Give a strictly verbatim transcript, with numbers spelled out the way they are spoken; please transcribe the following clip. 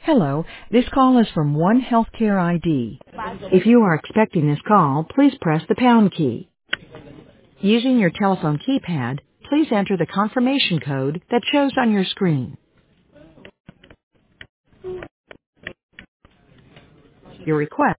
Hello, this call is from One Healthcare I D. If you are expecting this call, please press the pound key. Using your telephone keypad, please enter the confirmation code that shows on your screen. Your request